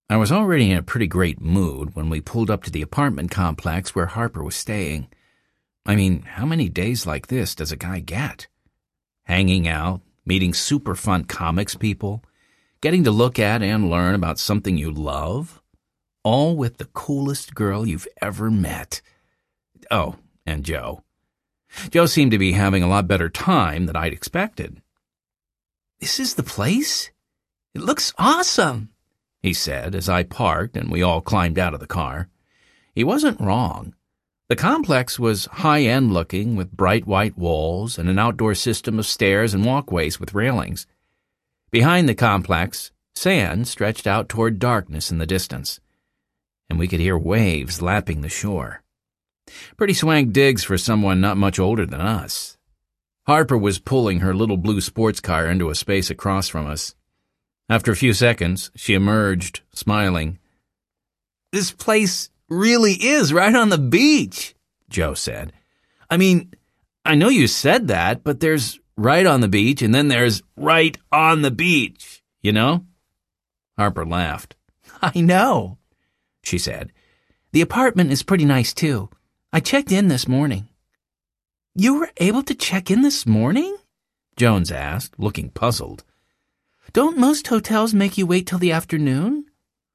I was already in a pretty great mood when we pulled up to the apartment complex where Harper was staying. I mean, how many days like this does a guy get? Hanging out, meeting super fun comics people, getting to look at and learn about something you love, all with the coolest girl you've ever met. Oh, and Joe. Joe seemed to be having a lot better time than I'd expected. "This is the place? It looks awesome," he said as I parked and we all climbed out of the car. He wasn't wrong. The complex was high-end looking with bright white walls and an outdoor system of stairs and walkways with railings. Behind the complex, sand stretched out toward darkness in the distance, and we could hear waves lapping the shore. Pretty swank digs for someone not much older than us. Harper was pulling her little blue sports car into a space across from us. After a few seconds, she emerged, smiling. "This place really is right on the beach," Joe said. "I mean, I know you said that, but there's right on the beach and then there's right on the beach, you know?" Harper laughed. "I know," she said. "The apartment is pretty nice, too. I checked in this morning." "You were able to check in this morning?" Jones asked, looking puzzled. "Don't most hotels make you wait till the afternoon?"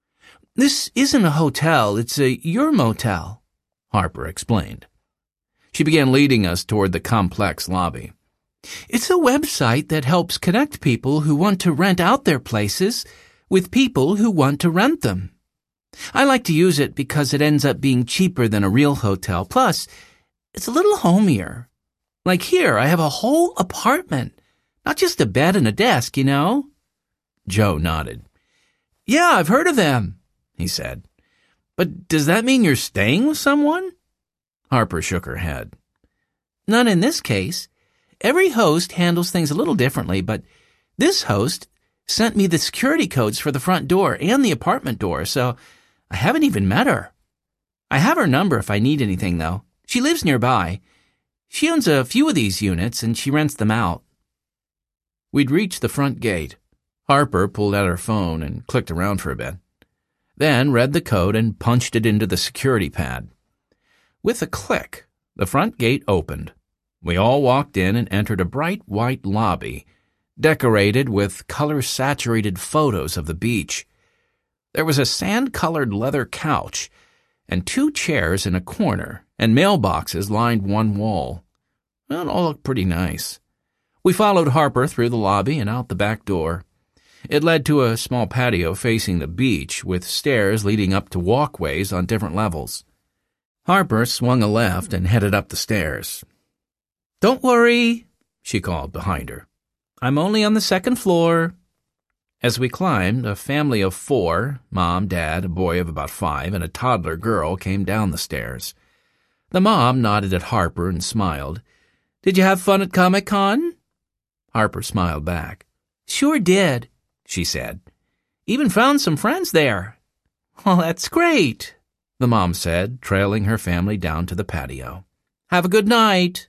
"This isn't a hotel, it's your motel," Harper explained. She began leading us toward the complex lobby. "It's a website that helps connect people who want to rent out their places with people who want to rent them. I like to use it because it ends up being cheaper than a real hotel. Plus, it's a little homier. Like here, I have a whole apartment, not just a bed and a desk, you know?" Joe nodded. "Yeah, I've heard of them," he said. "But does that mean you're staying with someone?" Harper shook her head. "Not in this case. Every host handles things a little differently, but this host sent me the security codes for the front door and the apartment door, so I haven't even met her. I have her number if I need anything, though. She lives nearby. She owns a few of these units, and she rents them out." We'd reached the front gate. Harper pulled out her phone and clicked around for a bit, then read the code and punched it into the security pad. With a click, the front gate opened. We all walked in and entered a bright white lobby, decorated with color-saturated photos of the beach. There was a sand-colored leather couch and 2 chairs in a corner, and mailboxes lined one wall. Well, it all looked pretty nice. We followed Harper through the lobby and out the back door. It led to a small patio facing the beach with stairs leading up to walkways on different levels. Harper swung a left and headed up the stairs. "Don't worry," she called behind her. "I'm only on the 2nd floor." As we climbed, a family of 4, Mom, Dad, a boy of about 5, and a toddler girl came down the stairs. The mom nodded at Harper and smiled. "Did you have fun at Comic-Con?" Harper smiled back. "Sure did," she said. "Even found some friends there." "Well, that's great," the mom said, trailing her family down to the patio. "Have a good night."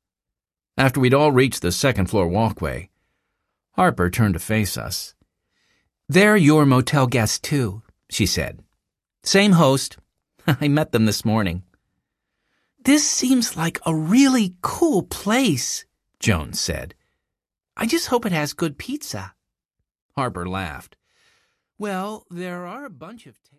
After we'd all reached the 2nd-floor walkway, Harper turned to face us. "They're your motel guests, too," she said. "Same host. I met them this morning." "This seems like a really cool place," Jones said. "I just hope it has good pizza." Harper laughed. "Well, there are a bunch of